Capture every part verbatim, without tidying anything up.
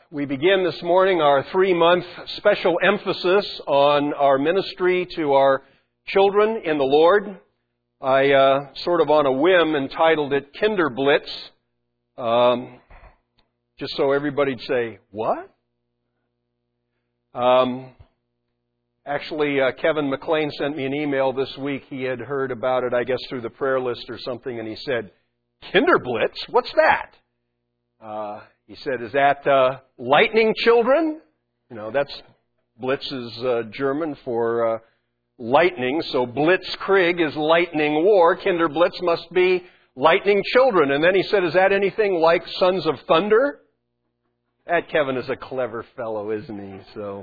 we begin this morning our three-month special emphasis on our ministry to our children in the Lord. I uh, sort of on a whim entitled it Kinderblitz, um, just so everybody'd say, what? Um, actually, uh, Kevin McLean sent me an email this week. He had heard about it, I guess, through the prayer list or something, and he said, Kinderblitz? What's that? Uh, he said, is that uh, lightning children? You know, that's, Blitz is uh, German for uh, lightning, so Blitzkrieg is lightning war. Kinderblitz must be lightning children. And then he said, is that anything like Sons of Thunder? That Kevin is a clever fellow, isn't he? So,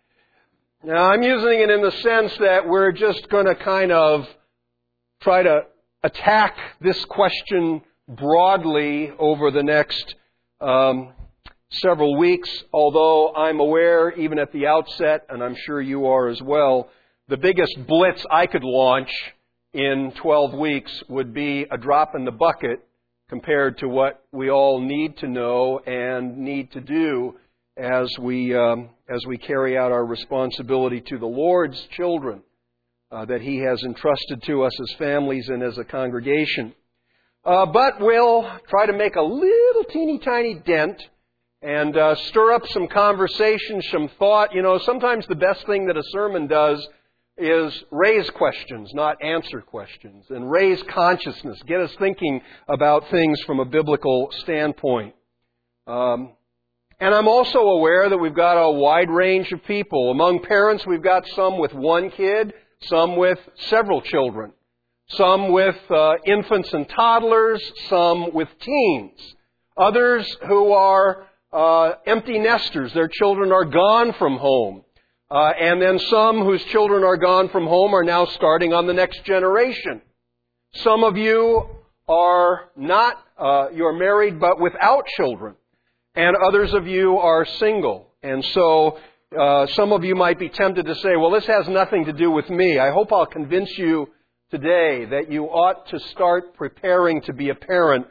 now I'm using it in the sense that we're just going to kind of try to attack this question broadly over the next um, several weeks, although I'm aware, even at the outset, and I'm sure you are as well, the biggest blitz I could launch in twelve weeks would be a drop in the bucket compared to what we all need to know and need to do as we um, as we carry out our responsibility to the Lord's children uh, that He has entrusted to us as families and as a congregation. Uh, but we'll try to make a little teeny tiny dent and uh, stir up some conversation, some thought. You know, sometimes the best thing that a sermon does is raise questions, not answer questions, and raise consciousness, get us thinking about things from a biblical standpoint. Um, and I'm also aware that we've got a wide range of people. Among parents, we've got some with one kid, some with several children. Some with uh, infants and toddlers, some with teens. Others who are uh, empty nesters. Their children are gone from home. Uh, and then some whose children are gone from home are now starting on the next generation. Some of you are not, uh, you're married but without children. And others of you are single. And so uh, some of you might be tempted to say, well, this has nothing to do with me. I hope I'll convince you today that you ought to start preparing to be a parent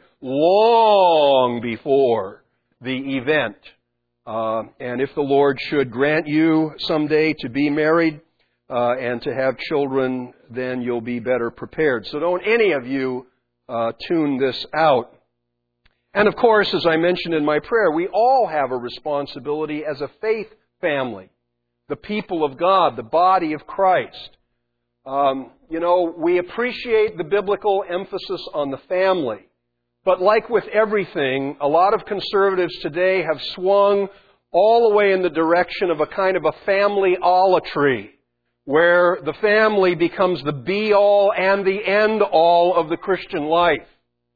long before the event. Uh, and if the Lord should grant you someday to be married uh, and to have children, then you'll be better prepared. So don't any of you uh, tune this out. And of course, as I mentioned in my prayer, we all have a responsibility as a faith family, the people of God, the body of Christ. Um, you know, we appreciate the biblical emphasis on the family. But like with everything, a lot of conservatives today have swung all the way in the direction of a kind of a family-olatry, where the family becomes the be-all and the end-all of the Christian life.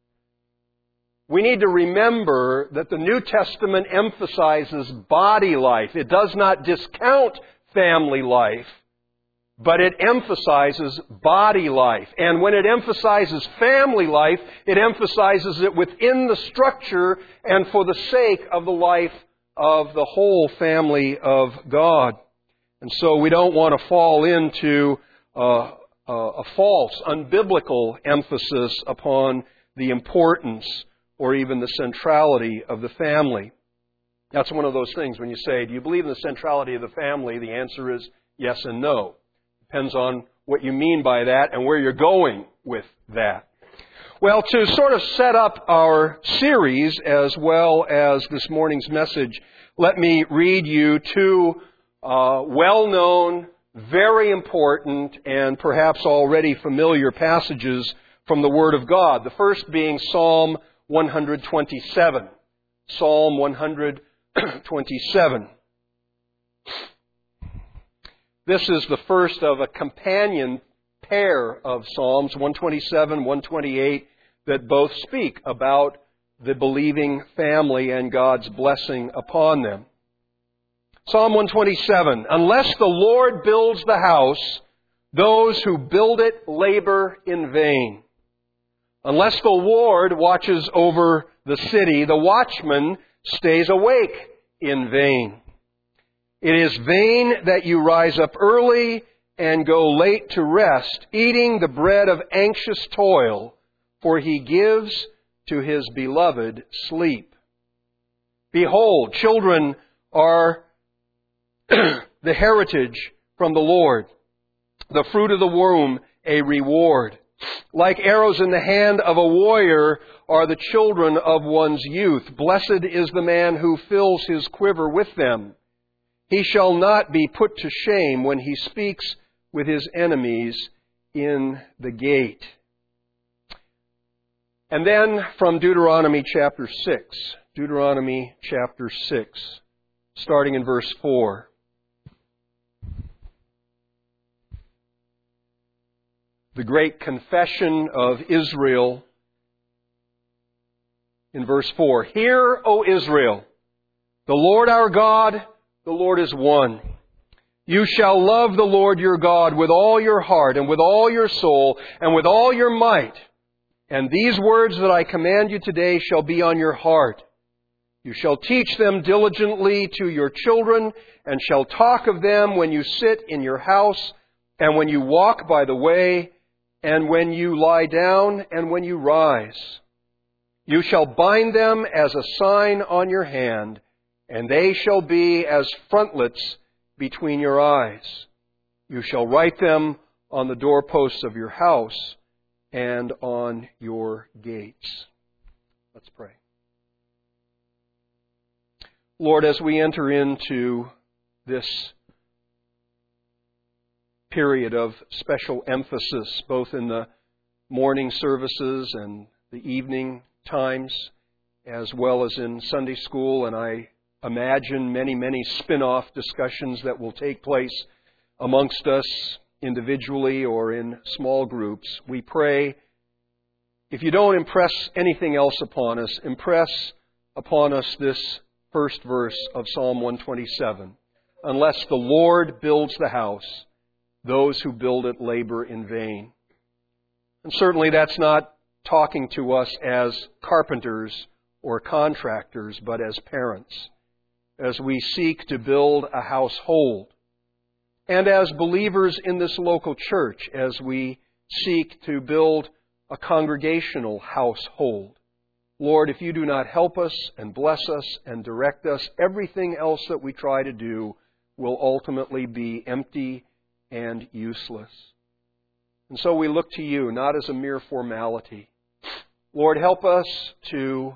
We need to remember that the New Testament emphasizes body life. It does not discount family life, but it emphasizes body life. And when it emphasizes family life, it emphasizes it within the structure and for the sake of the life of the whole family of God. And so we don't want to fall into uh, a false, unbiblical emphasis upon the importance or even the centrality of the family. That's one of those things when you say, do you believe in the centrality of the family? The answer is yes and no. Depends on what you mean by that and where you're going with that. Well, to sort of set up our series as well as this morning's message, let me read you two uh, well-known, very important, and perhaps already familiar passages from the Word of God. The first being Psalm one twenty-seven. Psalm one twenty-seven. This is the first of a companion pair of Psalms, one twenty-seven, one twenty-eight, that both speak about the believing family and God's blessing upon them. Psalm one twenty-seven, unless the Lord builds the house, those who build it labor in vain. Unless the Lord watches over the city, the watchman stays awake in vain. It is vain that you rise up early and go late to rest, eating the bread of anxious toil, for He gives to His beloved sleep. Behold, children are the heritage from the Lord. The fruit of the womb, a reward. Like arrows in the hand of a warrior are the children of one's youth. Blessed is the man who fills his quiver with them. He shall not be put to shame when he speaks with his enemies in the gate. And then from Deuteronomy chapter six, Deuteronomy chapter six, starting in verse four. The great confession of Israel in verse four. Hear, O Israel, the Lord our God, the Lord is one. You shall love the Lord your God with all your heart and with all your soul and with all your might. And these words that I command you today shall be on your heart. You shall teach them diligently to your children and shall talk of them when you sit in your house and when you walk by the way and when you lie down and when you rise. You shall bind them as a sign on your hand, and they shall be as frontlets between your eyes. You shall write them on the doorposts of your house and on your gates. Let's pray. Lord, as we enter into this period of special emphasis, both in the morning services and the evening times, as well as in Sunday school, and I imagine many, many spin-off discussions that will take place amongst us individually or in small groups. We pray, if you don't impress anything else upon us, impress upon us this first verse of Psalm one twenty-seven. Unless the Lord builds the house, those who build it labor in vain. And certainly that's not talking to us as carpenters or contractors, but as parents, as we seek to build a household. And as believers in this local church, as we seek to build a congregational household. Lord, if you do not help us and bless us and direct us, everything else that we try to do will ultimately be empty and useless. And so we look to you, not as a mere formality. Lord, help us to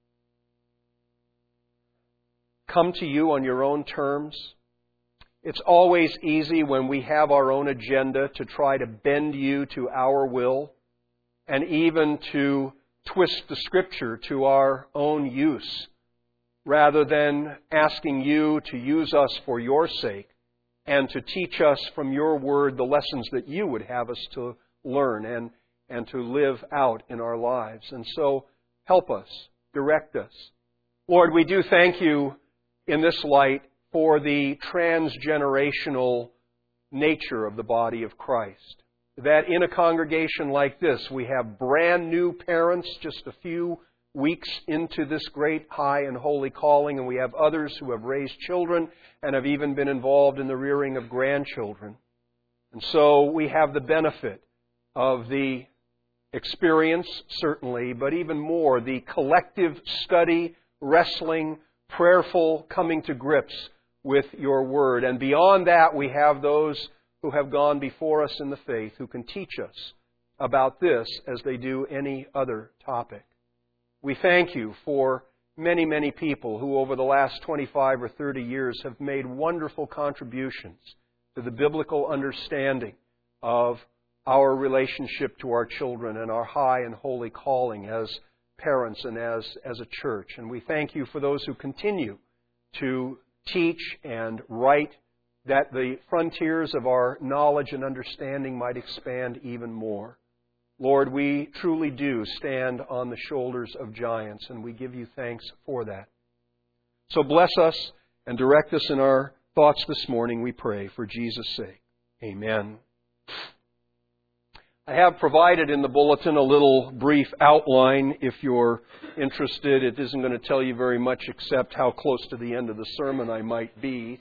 come to you on your own terms. It's always easy when we have our own agenda to try to bend you to our will and even to twist the Scripture to our own use, rather than asking you to use us for your sake and to teach us from your word the lessons that you would have us to learn and, and to live out in our lives. And so help us, direct us. Lord, we do thank you in this light for the transgenerational nature of the body of Christ. That in a congregation like this, we have brand new parents just a few weeks into this great high and holy calling, and we have others who have raised children and have even been involved in the rearing of grandchildren. And so we have the benefit of the experience, certainly, but even more, the collective study, wrestling, prayerful coming to grips with your word. And beyond that, we have those who have gone before us in the faith who can teach us about this as they do any other topic. We thank you for many, many people who over the last twenty-five or thirty years have made wonderful contributions to the biblical understanding of our relationship to our children and our high and holy calling as parents and as, as a church. And we thank you for those who continue to teach and write, that the frontiers of our knowledge and understanding might expand even more. Lord, we truly do stand on the shoulders of giants, and we give you thanks for that. So bless us and direct us in our thoughts this morning, we pray, for Jesus' sake. Amen. I have provided in the bulletin a little brief outline if you're interested. It isn't going to tell you very much except how close to the end of the sermon I might be.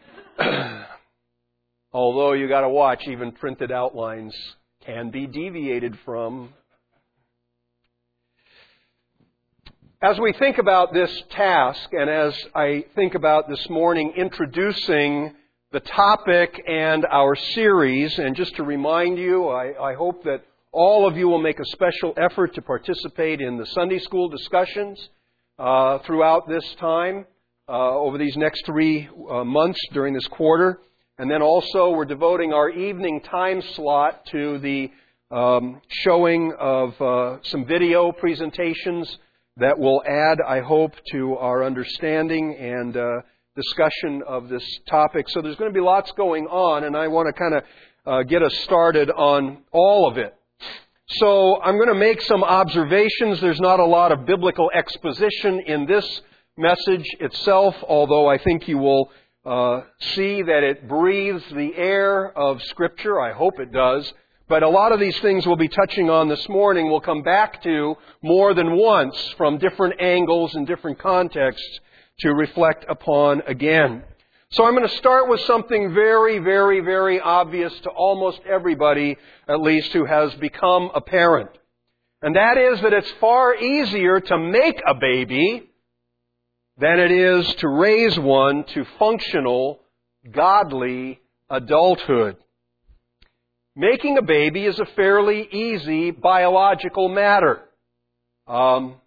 Although you got to watch, even printed outlines can be deviated from. As we think about this task, and as I think about this morning introducing the topic and our series, and just to remind you, I, I hope that all of you will make a special effort to participate in the Sunday school discussions uh, throughout this time, uh, over these next three uh, months during this quarter. And then also we're devoting our evening time slot to the um, showing of uh, some video presentations that will add, I hope, to our understanding and uh, discussion of this topic. So there's going to be lots going on, and I want to kind of uh, get us started on all of it. So I'm going to make some observations. There's not a lot of biblical exposition in this message itself, although I think you will uh, see that it breathes the air of Scripture. I hope it does. But a lot of these things we'll be touching on this morning we'll come back to more than once from different angles and different contexts to reflect upon again. So I'm going to start with something very, very, very obvious to almost everybody, at least, who has become a parent. And that is that it's far easier to make a baby than it is to raise one to functional, godly adulthood. Making a baby is a fairly easy biological matter. Um,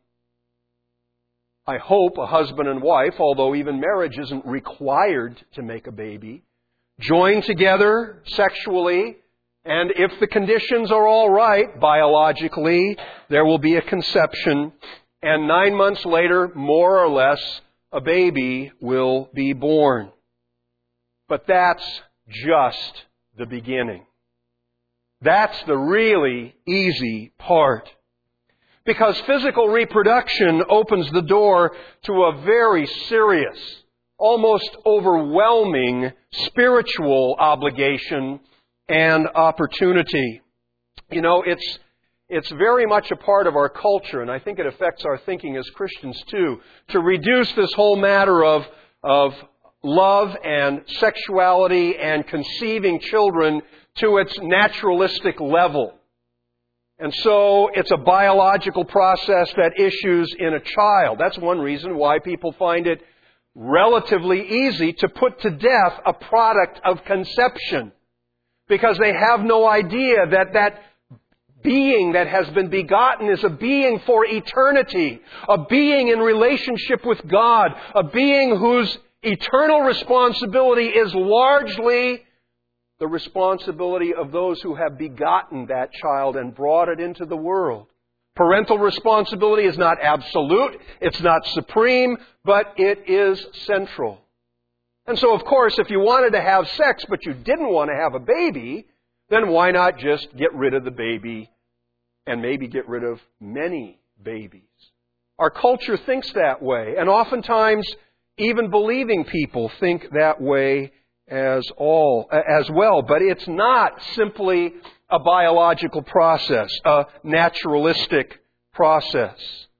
I hope a husband and wife, although even marriage isn't required to make a baby, join together sexually, and if the conditions are all right biologically, there will be a conception, and nine months later, more or less, a baby will be born. But that's just the beginning. That's the really easy part. Because physical reproduction opens the door to a very serious, almost overwhelming spiritual obligation and opportunity. You know, it's it's very much a part of our culture, and I think it affects our thinking as Christians too, to reduce this whole matter of of love and sexuality and conceiving children to its naturalistic level. And so it's a biological process that issues in a child. That's one reason why people find it relatively easy to put to death a product of conception. Because they have no idea that that being that has been begotten is a being for eternity. A being in relationship with God. A being whose eternal responsibility is largely the responsibility of those who have begotten that child and brought it into the world. Parental responsibility is not absolute, it's not supreme, but it is central. And so, of course, if you wanted to have sex but you didn't want to have a baby, then why not just get rid of the baby and maybe get rid of many babies? Our culture thinks that way, and oftentimes even believing people think that way as all as well, but it's not simply a biological process, a naturalistic process.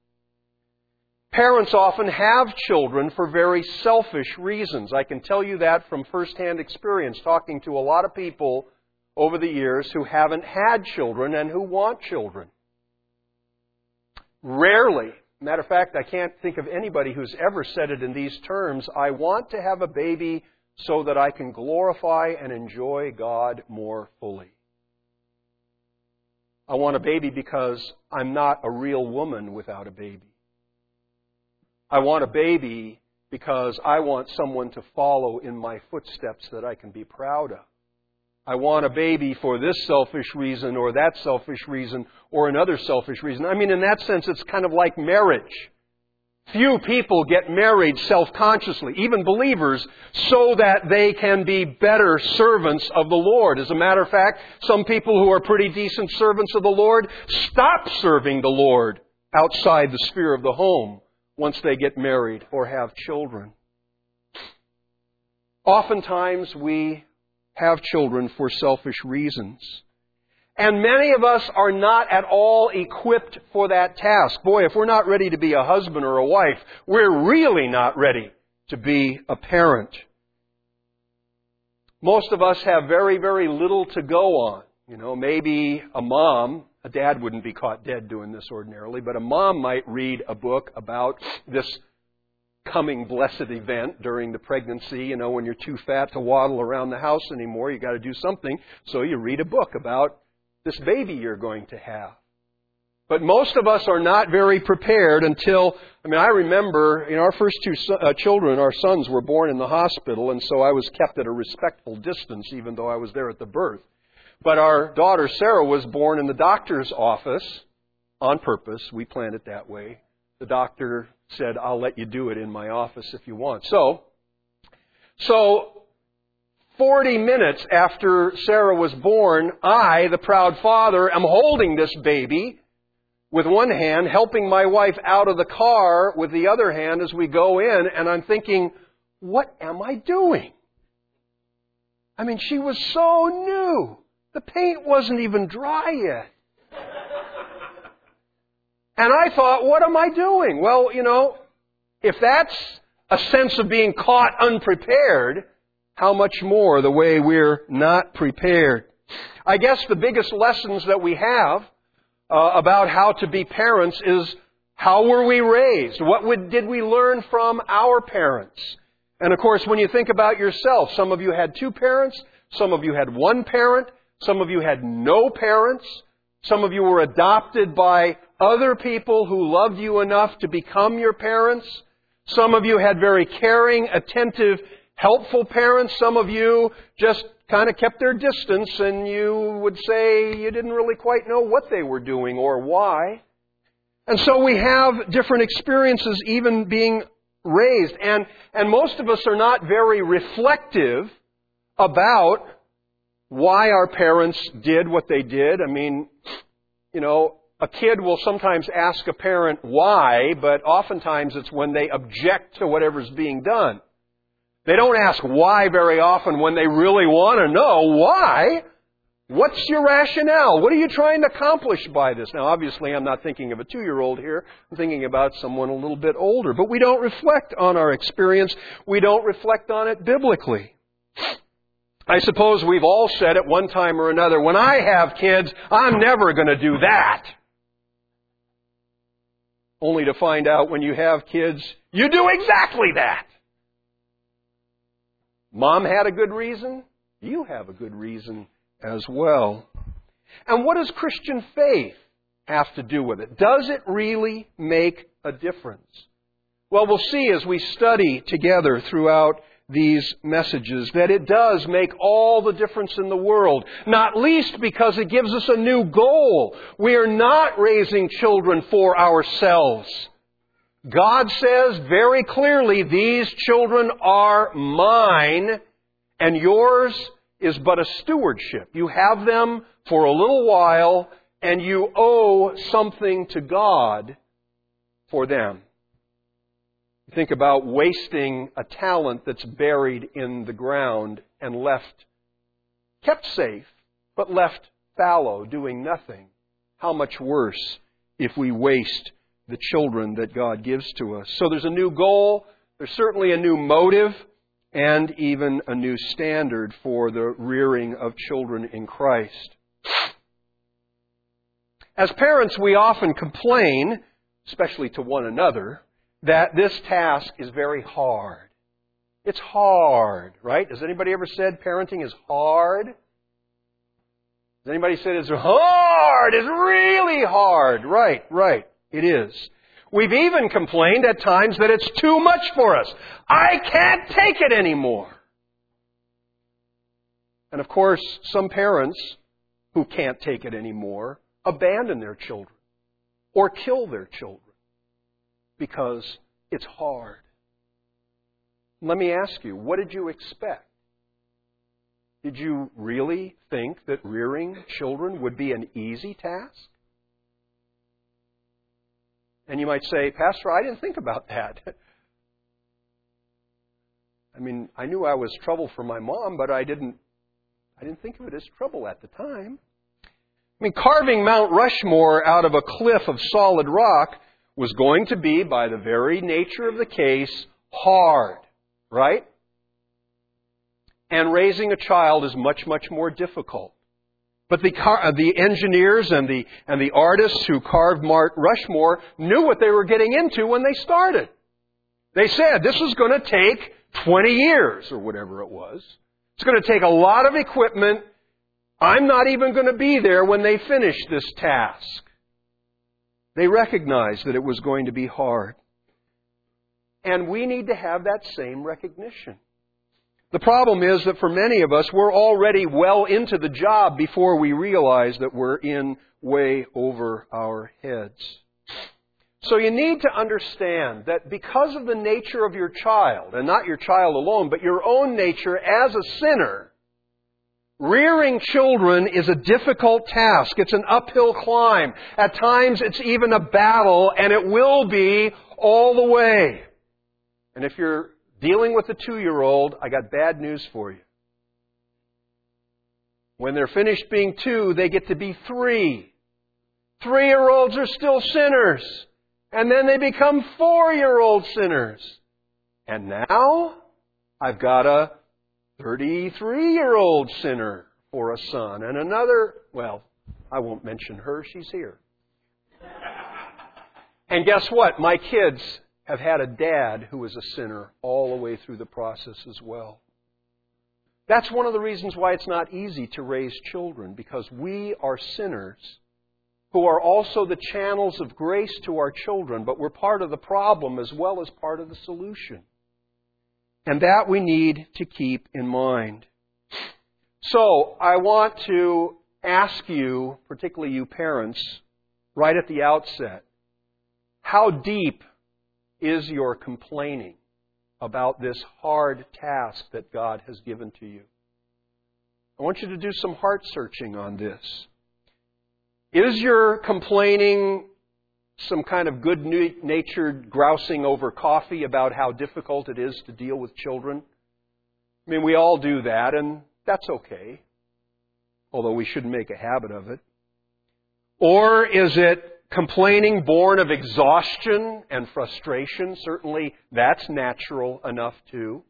Parents often have children for very selfish reasons. I can tell you that from firsthand experience, talking to a lot of people over the years who haven't had children and who want children. Rarely, matter of fact, I can't think of anybody who's ever said it in these terms, I want to have a baby so that I can glorify and enjoy God more fully. I want a baby because I'm not a real woman without a baby. I want a baby because I want someone to follow in my footsteps that I can be proud of. I want a baby for this selfish reason or that selfish reason or another selfish reason. I mean, in that sense, it's kind of like marriage. Few people get married self-consciously, even believers, so that they can be better servants of the Lord. As a matter of fact, some people who are pretty decent servants of the Lord stop serving the Lord outside the sphere of the home once they get married or have children. Oftentimes we have children for selfish reasons. And many of us are not at all equipped for that task. Boy, if we're not ready to be a husband or a wife, we're really not ready to be a parent. Most of us have very, very little to go on. You know, maybe a mom, a dad wouldn't be caught dead doing this ordinarily, but a mom might read a book about this coming blessed event during the pregnancy. You know, when you're too fat to waddle around the house anymore, you got to do something. So you read a book about this baby you're going to have. But most of us are not very prepared until, I mean, I remember, you know, our first two uh, children, our sons, were born in the hospital, and so I was kept at a respectful distance, even though I was there at the birth. But our daughter, Sarah, was born in the doctor's office on purpose. We planned it that way. The doctor said, I'll let you do it in my office if you want. So, so forty minutes after Sarah was born, I, the proud father, am holding this baby with one hand, helping my wife out of the car with the other hand as we go in, and I'm thinking, what am I doing? I mean, she was so new. The paint wasn't even dry yet. And I thought, what am I doing? Well, you know, if that's a sense of being caught unprepared, how much more the way we're not prepared? I guess the biggest lessons that we have uh, about how to be parents is, how were we raised? What would, did we learn from our parents? And of course, when you think about yourself, some of you had two parents, some of you had one parent, some of you had no parents, some of you were adopted by other people who loved you enough to become your parents. Some of you had very caring, attentive, helpful parents. Some of you just kind of kept their distance, and you would say you didn't really quite know what they were doing or why. And so we have different experiences even being raised. And, and most of us are not very reflective about why our parents did what they did. I mean, you know, a kid will sometimes ask a parent why, but oftentimes it's when they object to whatever's being done. They don't ask why very often when they really want to know why. What's your rationale? What are you trying to accomplish by this? Now, obviously, I'm not thinking of a two-year-old here. I'm thinking about someone a little bit older. But we don't reflect on our experience. We don't reflect on it biblically. I suppose we've all said at one time or another, when I have kids, I'm never going to do that. Only to find out when you have kids, you do exactly that. Mom had a good reason. You have a good reason as well. And what does Christian faith have to do with it? Does it really make a difference? Well, we'll see as we study together throughout these messages that it does make all the difference in the world, not least because it gives us a new goal. We are not raising children for ourselves. God says very clearly, these children are mine, and yours is but a stewardship. You have them for a little while, and you owe something to God for them. Think about wasting a talent that's buried in the ground and left, kept safe, but left fallow, doing nothing. How much worse if we waste the children that God gives to us. So there's a new goal, there's certainly a new motive, and even a new standard for the rearing of children in Christ. As parents, we often complain, especially to one another, that this task is very hard. It's hard, right? Has anybody ever said parenting is hard? Has anybody said it's hard? It's really hard. Right, right. It is. We've even complained at times that it's too much for us. I can't take it anymore. And of course, some parents who can't take it anymore abandon their children or kill their children because it's hard. Let me ask you, what did you expect? Did you really think that rearing children would be an easy task? And you might say, Pastor, I didn't think about that. I mean, I knew I was trouble for my mom, but I didn't I didn't think of it as trouble at the time. I mean, carving Mount Rushmore out of a cliff of solid rock was going to be, by the very nature of the case, hard, right? And raising a child is much, much more difficult. But the car, the engineers and the and the artists who carved Mount Rushmore knew what they were getting into when they started. They said, this is going to take twenty years, or whatever it was. It's going to take a lot of equipment. I'm not even going to be there when they finish this task. They recognized that it was going to be hard. And we need to have that same recognition. The problem is that for many of us, we're already well into the job before we realize that we're in way over our heads. So you need to understand that because of the nature of your child, and not your child alone, but your own nature as a sinner, rearing children is a difficult task. It's an uphill climb. At times it's even a battle, and it will be all the way. And if you're dealing with a two-year-old, I got bad news for you. When they're finished being two, they get to be three. Three-year-olds are still sinners. And then they become four-year-old sinners. And now, I've got a thirty-three-year-old sinner for a son. And another, well, I won't mention her, she's here. And guess what? My kids have had a dad who was a sinner all the way through the process as well. That's one of the reasons why it's not easy to raise children, because we are sinners who are also the channels of grace to our children, but we're part of the problem as well as part of the solution. And that we need to keep in mind. So, I want to ask you, particularly you parents, right at the outset, how deep is your complaining about this hard task that God has given to you? I want you to do some heart searching on this. Is your complaining some kind of good-natured grousing over coffee about how difficult it is to deal with children? I mean, we all do that, and that's okay, although we shouldn't make a habit of it. Or is it complaining born of exhaustion and frustration? Certainly that's natural enough too.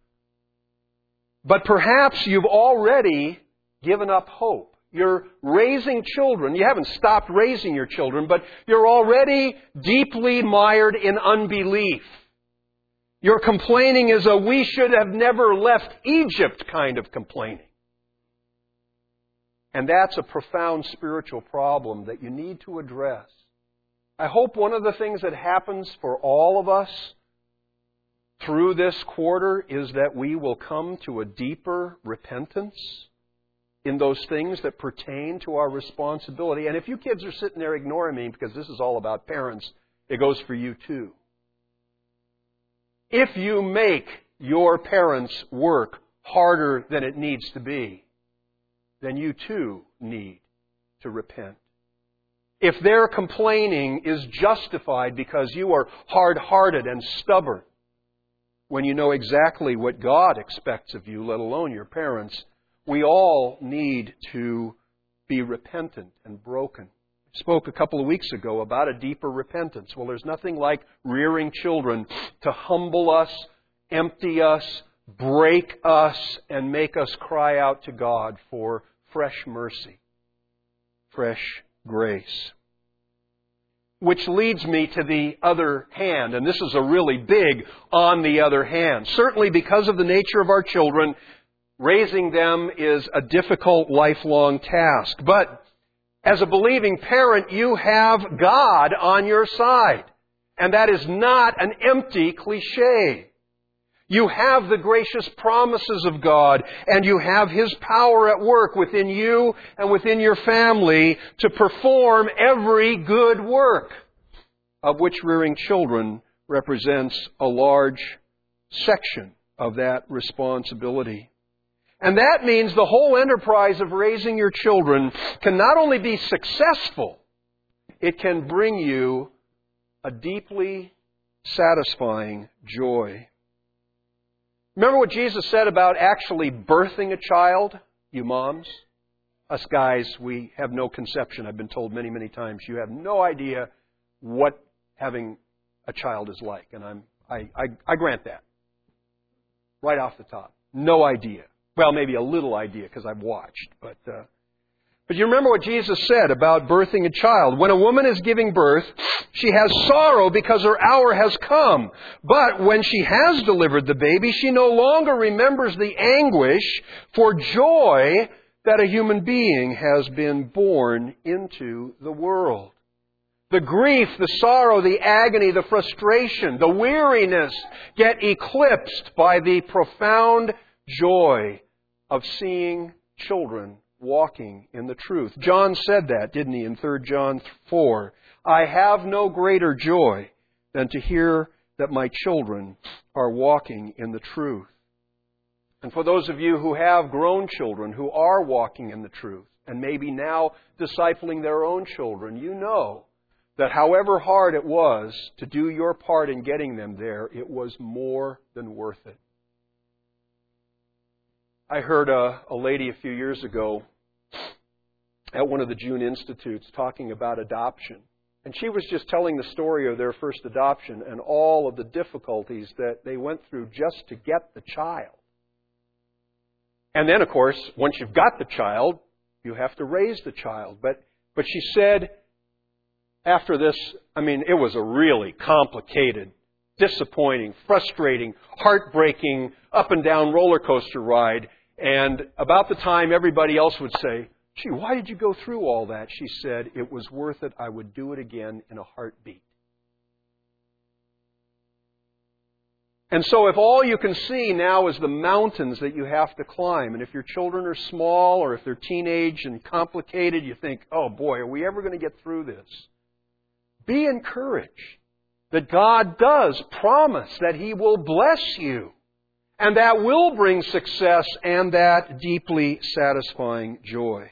But perhaps you've already given up hope. You're raising children. You haven't stopped raising your children, but you're already deeply mired in unbelief. Your complaining is a we should have never left Egypt kind of complaining. And that's a profound spiritual problem that you need to address. I hope one of the things that happens for all of us through this quarter is that we will come to a deeper repentance in those things that pertain to our responsibility. And if you kids are sitting there ignoring me because this is all about parents, it goes for you too. If you make your parents' work harder than it needs to be, then you too need to repent. If their complaining is justified because you are hard-hearted and stubborn, when you know exactly what God expects of you, let alone your parents, we all need to be repentant and broken. I spoke a couple of weeks ago about a deeper repentance. Well, there's nothing like rearing children to humble us, empty us, break us, and make us cry out to God for fresh mercy, fresh grace. Which leads me to the other hand, and this is a really big on the other hand. Certainly because of the nature of our children, raising them is a difficult lifelong task. But as a believing parent, you have God on your side. And that is not an empty cliche. You have the gracious promises of God, and you have His power at work within you and within your family to perform every good work, of which rearing children represents a large section of that responsibility. And that means the whole enterprise of raising your children can not only be successful, it can bring you a deeply satisfying joy. Remember what Jesus said about actually birthing a child, you moms? Us guys, we have no conception. I've been told many, many times, you have no idea what having a child is like. And I'm, I, I, I grant that. Right off the top. No idea. Well, maybe a little idea because I've watched. But, uh, But you remember what Jesus said about birthing a child. When a woman is giving birth, she has sorrow because her hour has come. But when she has delivered the baby, she no longer remembers the anguish for joy that a human being has been born into the world. The grief, the sorrow, the agony, the frustration, the weariness get eclipsed by the profound joy of seeing children walking in the truth. John said that, didn't he, in Third John four? I have no greater joy than to hear that my children are walking in the truth. And for those of you who have grown children who are walking in the truth, and maybe now discipling their own children, you know that however hard it was to do your part in getting them there, it was more than worth it. I heard a, a lady a few years ago at one of the June Institutes talking about adoption. And she was just telling the story of their first adoption and all of the difficulties that they went through just to get the child. And then, of course, once you've got the child, you have to raise the child. But but she said, after this, I mean, it was a really complicated, disappointing, frustrating, heartbreaking, up and down roller coaster ride. And about the time everybody else would say, gee, why did you go through all that? She said, it was worth it. I would do it again in a heartbeat. And so if all you can see now is the mountains that you have to climb, and if your children are small or if they're teenage and complicated, you think, oh boy, are we ever going to get through this? Be encouraged that God does promise that He will bless you, and that will bring success and that deeply satisfying joy.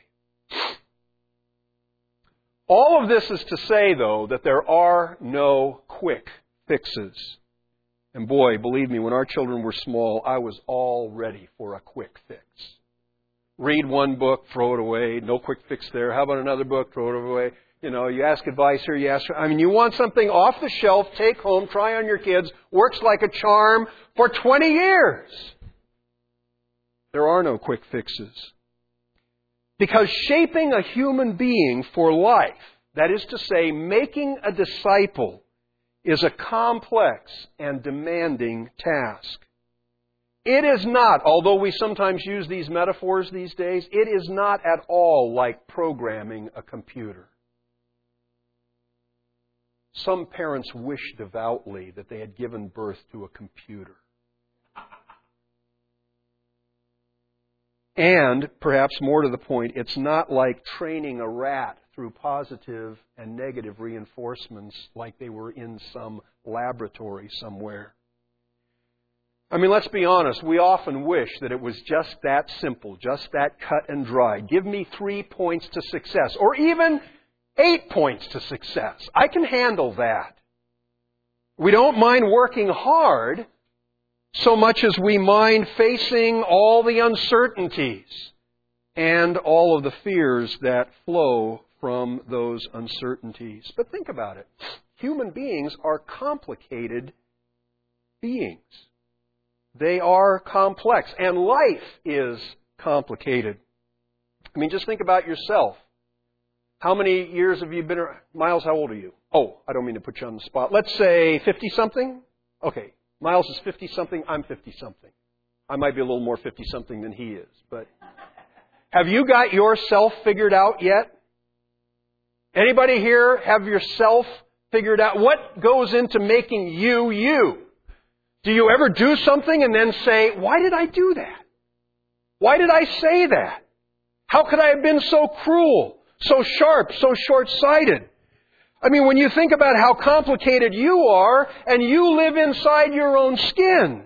All of this is to say, though, that there are no quick fixes. And boy, believe me, when our children were small, I was all ready for a quick fix. Read one book, throw it away. No quick fix there. How about another book? Throw it away. You know, you ask advice here, you ask... I mean, you want something off the shelf, take home, try on your kids. Works like a charm for twenty years. There are no quick fixes. Because shaping a human being for life, that is to say, making a disciple, is a complex and demanding task. It is not, although we sometimes use these metaphors these days, it is not at all like programming a computer. Some parents wish devoutly that they had given birth to a computer. And, perhaps more to the point, it's not like training a rat through positive and negative reinforcements like they were in some laboratory somewhere. I mean, let's be honest, we often wish that it was just that simple, just that cut and dry. Give me three points to success, or even eight points to success. I can handle that. We don't mind working hard so much as we mind facing all the uncertainties and all of the fears that flow from those uncertainties. But think about it. Human beings are complicated beings. They are complex, and life is complicated. I mean, just think about yourself. How many years have you been around? Miles, how old are you? Oh, I don't mean to put you on the spot. Let's say fifty-something? Okay, Miles is fifty-something, I'm fifty-something. I might be a little more fifty-something than he is. But have you got yourself figured out yet? Anybody here have yourself figured out? What goes into making you, you? Do you ever do something and then say, why did I do that? Why did I say that? How could I have been so cruel, so sharp, so short-sighted? I mean, when you think about how complicated you are and you live inside your own skin,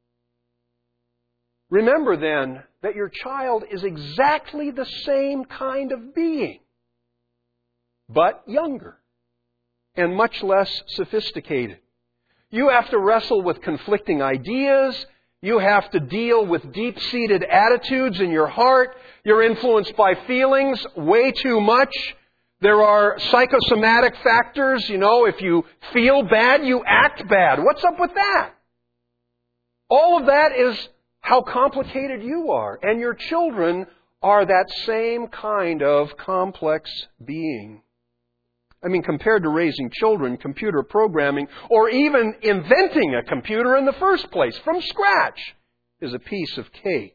remember then that your child is exactly the same kind of being, but younger and much less sophisticated. You have to wrestle with conflicting ideas. You have to deal with deep-seated attitudes in your heart. You're influenced by feelings way too much. There are psychosomatic factors. You know, if you feel bad, you act bad. What's up with that? All of that is how complicated you are. And your children are that same kind of complex being. I mean, compared to raising children, computer programming, or even inventing a computer in the first place from scratch is a piece of cake.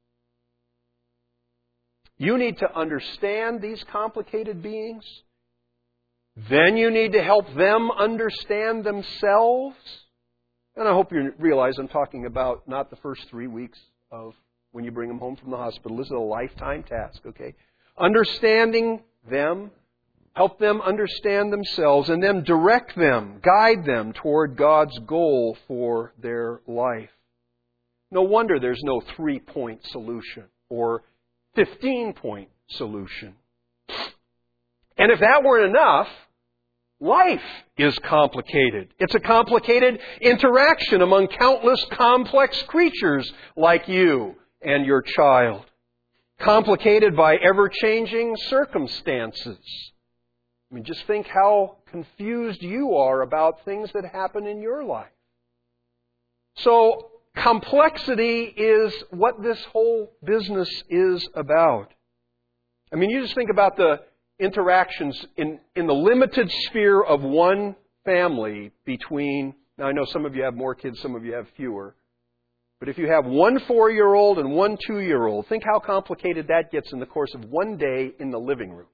You need to understand these complicated beings. Then you need to help them understand themselves. And I hope you realize I'm talking about not the first three weeks of when you bring them home from the hospital. This is a lifetime task, okay? Understanding them, help them understand themselves, and then direct them, guide them toward God's goal for their life. No wonder there's no three-point solution or fifteen-point solution. And if that weren't enough, life is complicated. It's a complicated interaction among countless complex creatures like you and your child. Complicated by ever-changing circumstances. I mean, just think how confused you are about things that happen in your life. So, complexity is what this whole business is about. I mean, you just think about the interactions in, in the limited sphere of one family between, now I know some of you have more kids, some of you have fewer, but if you have one four-year-old and one two-year-old, think how complicated that gets in the course of one day in the living room.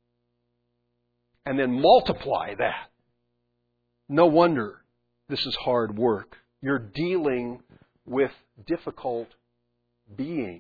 And then multiply that. No wonder this is hard work. You're dealing with difficult beings.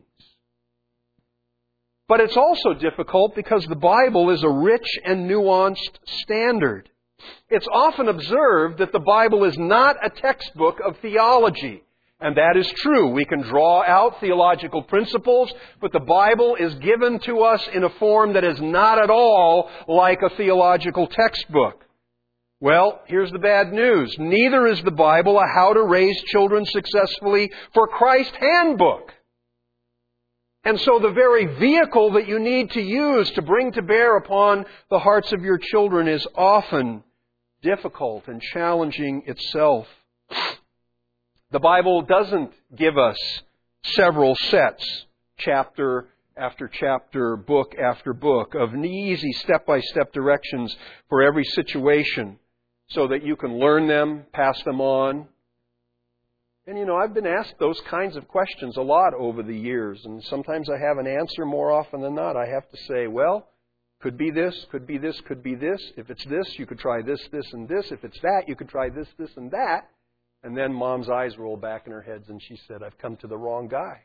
But it's also difficult because the Bible is a rich and nuanced standard. It's often observed that the Bible is not a textbook of theology. And that is true. We can draw out theological principles, but the Bible is given to us in a form that is not at all like a theological textbook. Well, here's the bad news. Neither is the Bible a how to raise children successfully for Christ handbook. And so the very vehicle that you need to use to bring to bear upon the hearts of your children is often difficult and challenging itself. The Bible doesn't give us several sets, chapter after chapter, book after book, of easy step-by-step directions for every situation so that you can learn them, pass them on. And you know, I've been asked those kinds of questions a lot over the years, and sometimes I have an answer. More often than not, I have to say, well, could be this, could be this, could be this. If it's this, you could try this, this, and this. If it's that, you could try this, this, and that. And then Mom's eyes roll back in her head and she said, I've come to the wrong guy.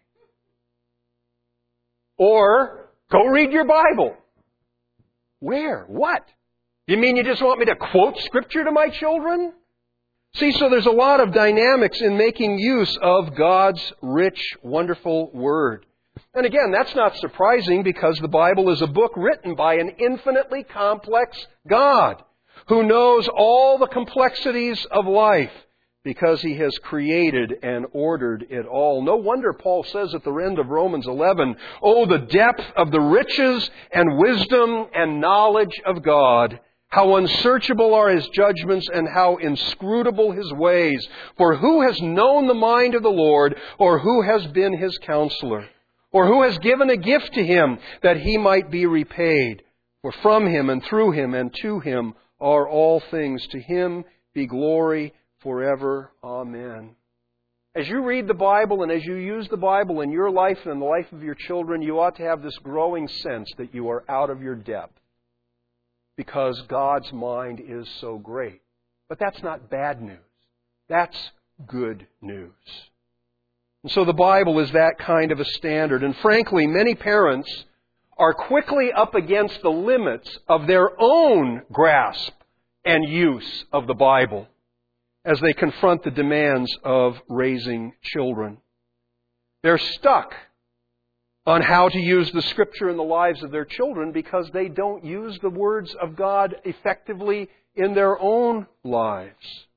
Or, go read your Bible. Where? What? You mean you just want me to quote Scripture to my children? See, so there's a lot of dynamics in making use of God's rich, wonderful Word. And again, that's not surprising because the Bible is a book written by an infinitely complex God who knows all the complexities of life, because He has created and ordered it all. No wonder Paul says at the end of Romans eleven, oh, the depth of the riches and wisdom and knowledge of God. How unsearchable are His judgments and how inscrutable His ways. For who has known the mind of the Lord, or who has been His counselor? Or who has given a gift to Him that He might be repaid? For from Him and through Him and to Him are all things. To Him be glory forever. Amen. As you read the Bible and as you use the Bible in your life and in the life of your children, you ought to have this growing sense that you are out of your depth because God's mind is so great. But that's not bad news. That's good news. And so the Bible is that kind of a standard. And frankly, many parents are quickly up against the limits of their own grasp and use of the Bible as they confront the demands of raising children. They're stuck on how to use the Scripture in the lives of their children because they don't use the words of God effectively in their own lives.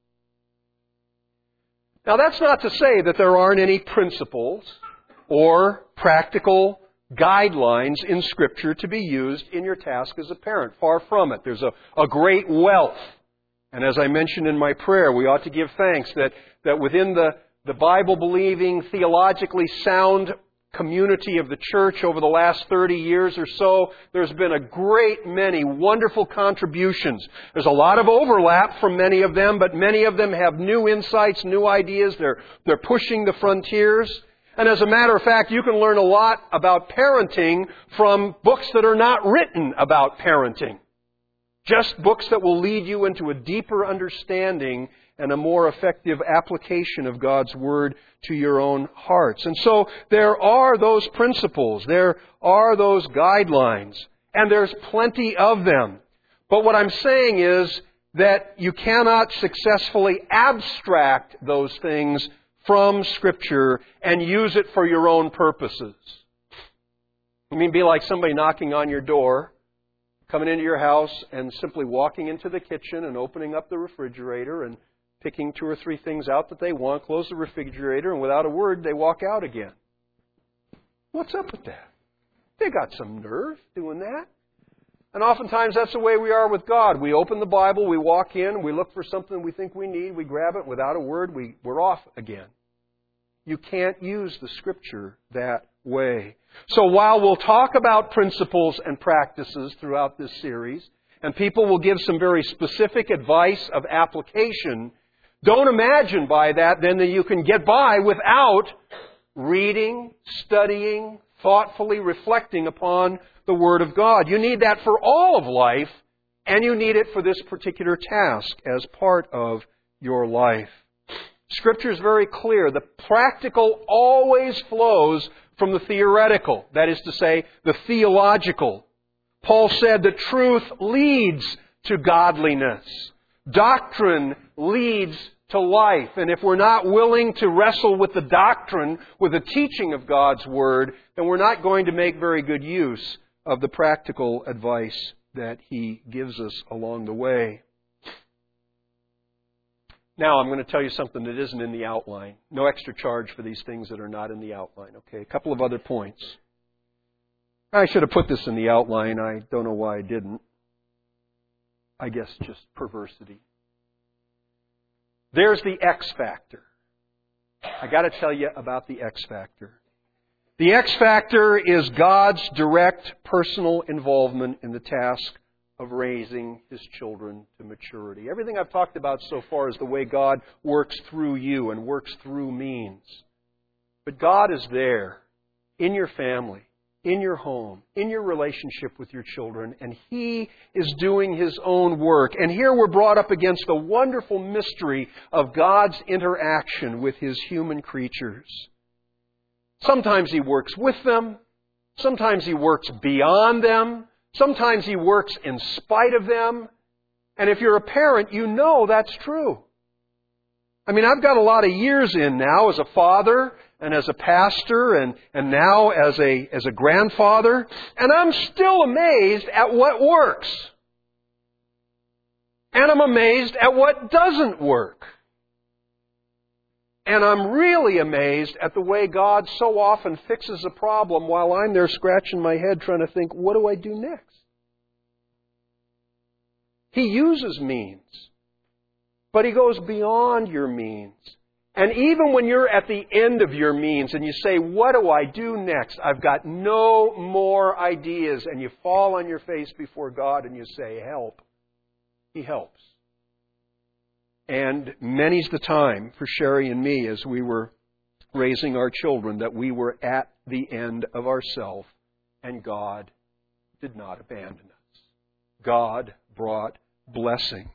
Now, that's not to say that there aren't any principles or practical guidelines in Scripture to be used in your task as a parent. Far from it. There's a, a great wealth. And as I mentioned in my prayer, we ought to give thanks that, that within the, the Bible-believing, theologically sound community of the church over the last thirty years or so, there's been a great many wonderful contributions. There's a lot of overlap from many of them, but many of them have new insights, new ideas. They're, they're pushing the frontiers. And as a matter of fact, you can learn a lot about parenting from books that are not written about parenting. Just books that will lead you into a deeper understanding and a more effective application of God's Word to your own hearts. And so there are those principles, there are those guidelines, and there's plenty of them. But what I'm saying is that you cannot successfully abstract those things from Scripture and use it for your own purposes. I mean, be like somebody knocking on your door, coming into your house and simply walking into the kitchen and opening up the refrigerator and picking two or three things out that they want, close the refrigerator, and without a word, they walk out again. What's up with that? They got some nerve doing that. And oftentimes that's the way we are with God. We open the Bible, we walk in, we look for something we think we need, we grab it, without a word, we, we're off again. You can't use the Scripture that way. So while we'll talk about principles and practices throughout this series, and people will give some very specific advice of application, don't imagine by that then that you can get by without reading, studying, thoughtfully reflecting upon the Word of God. You need that for all of life, and you need it for this particular task as part of your life. Scripture is very clear. The practical always flows from the theoretical, that is to say, the theological. Paul said that truth leads to godliness. Doctrine leads to life. And if we're not willing to wrestle with the doctrine, with the teaching of God's Word, then we're not going to make very good use of the practical advice that He gives us along the way. Now, I'm going to tell you something that isn't in the outline. No extra charge for these things that are not in the outline. Okay, a couple of other points. I should have put this in the outline. I don't know why I didn't. I guess just perversity. There's the X factor. I got to tell you about the X factor. The X factor is God's direct personal involvement in the task of raising His children to maturity. Everything I've talked about so far is the way God works through you and works through means. But God is there in your family, in your home, in your relationship with your children, and He is doing His own work. And here we're brought up against the wonderful mystery of God's interaction with His human creatures. Sometimes He works with them. Sometimes He works beyond them. Sometimes He works in spite of them. And if you're a parent, you know that's true. I mean, I've got a lot of years in now as a father and as a pastor and, and now as a, as a grandfather, and I'm still amazed at what works. And I'm amazed at what doesn't work. And I'm really amazed at the way God so often fixes a problem while I'm there scratching my head trying to think, what do I do next? He uses means, but He goes beyond your means. And even when you're at the end of your means and you say, what do I do next? I've got no more ideas. And you fall on your face before God and you say, help. He helps. And many's the time for Sherry and me as we were raising our children that we were at the end of ourselves and God did not abandon us. God brought blessing.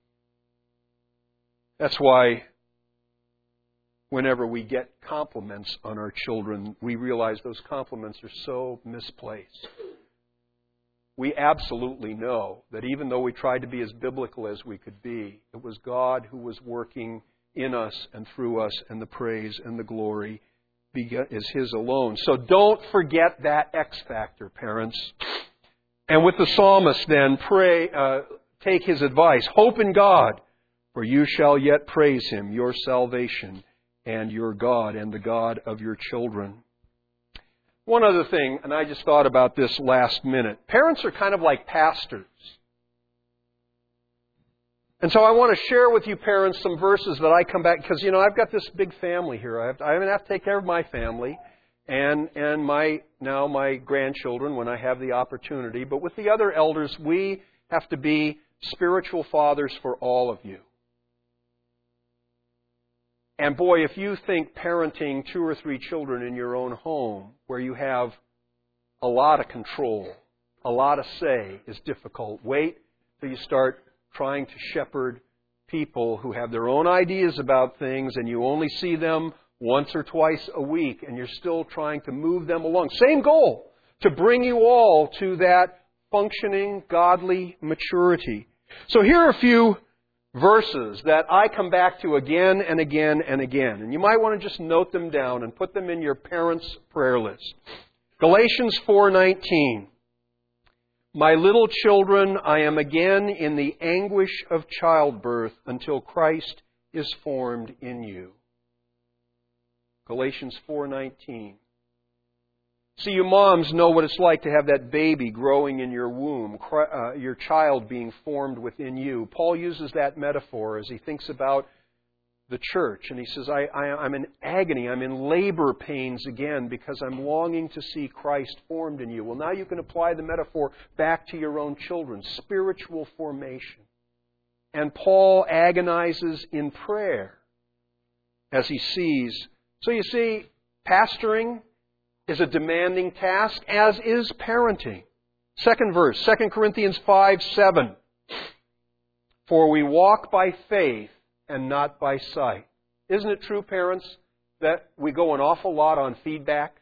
That's why whenever we get compliments on our children, we realize those compliments are so misplaced. We absolutely know that even though we tried to be as biblical as we could be, it was God who was working in us and through us, and the praise and the glory is His alone. So don't forget that X factor, parents. And with the psalmist then, pray, uh, take his advice. Hope in God, for you shall yet praise Him, your salvation and your God and the God of your children. One other thing, and I just thought about this last minute. Parents are kind of like pastors. And so I want to share with you parents some verses that I come back, because, you know, I've got this big family here. I have to, I have to take care of my family. and and my now my grandchildren when I have the opportunity. But with the other elders, we have to be spiritual fathers for all of you. And boy, if you think parenting two or three children in your own home, where you have a lot of control, a lot of say, is difficult, wait till you start trying to shepherd people who have their own ideas about things, and you only see them once or twice a week, and you're still trying to move them along. Same goal, to bring you all to that functioning, godly maturity. So here are a few verses that I come back to again and again and again. And you might want to just note them down and put them in your parents' prayer list. Galatians four nineteen. My little children, I am again in the anguish of childbirth until Christ is formed in you. Galatians four nineteen. See, you moms know what it's like to have that baby growing in your womb, uh, your child being formed within you. Paul uses that metaphor as he thinks about the church. And he says, I, I, I'm in agony, I'm in labor pains again because I'm longing to see Christ formed in you. Well, now you can apply the metaphor back to your own children. Spiritual formation. And Paul agonizes in prayer as he sees. So you see, pastoring is a demanding task, as is parenting. Second verse, Second Corinthians five seven. For we walk by faith and not by sight. Isn't it true, parents, that we go an awful lot on feedback?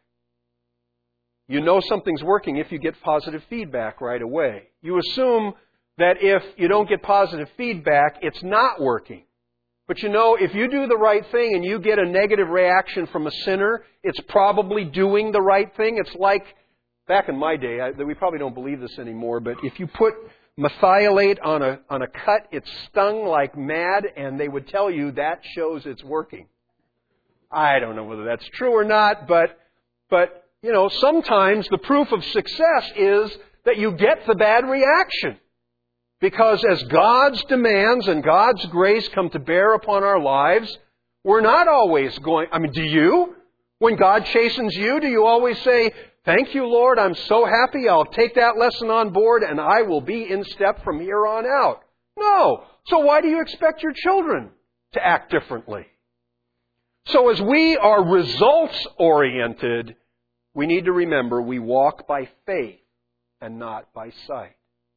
You know something's working if you get positive feedback right away. You assume that if you don't get positive feedback, it's not working. But you know, if you do the right thing and you get a negative reaction from a sinner, it's probably doing the right thing. It's like, back in my day, I, we probably don't believe this anymore, but if you put methylate on a on a cut, it stung like mad, and they would tell you that shows it's working. I don't know whether that's true or not, but but you know, sometimes the proof of success is that you get the bad reaction. Because as God's demands and God's grace come to bear upon our lives, we're not always going... I mean, do you? When God chastens you, do you always say, thank you, Lord, I'm so happy, I'll take that lesson on board and I will be in step from here on out? No. So why do you expect your children to act differently? So as we are results-oriented, we need to remember we walk by faith and not by sight.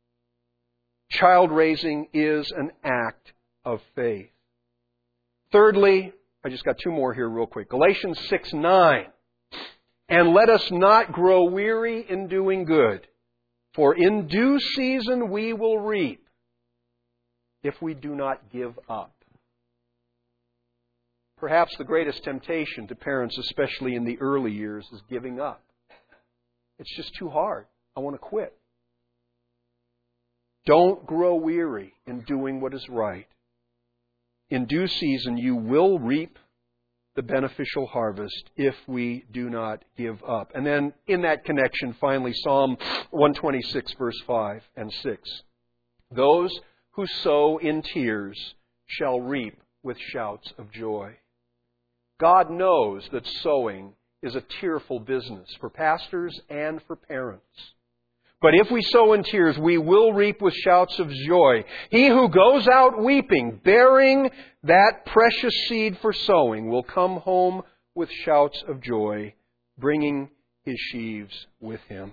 Child raising is an act of faith. Thirdly, I just got two more here real quick. Galatians six nine. And let us not grow weary in doing good, for in due season we will reap if we do not give up. Perhaps the greatest temptation to parents, especially in the early years, is giving up. It's just too hard. I want to quit. Don't grow weary in doing what is right. In due season, you will reap the beneficial harvest if we do not give up. And then in that connection, finally, Psalm one twenty-six, verse five and six. Those who sow in tears shall reap with shouts of joy. God knows that sowing is a tearful business for pastors and for parents. But if we sow in tears, we will reap with shouts of joy. He who goes out weeping, bearing that precious seed for sowing, will come home with shouts of joy, bringing his sheaves with him.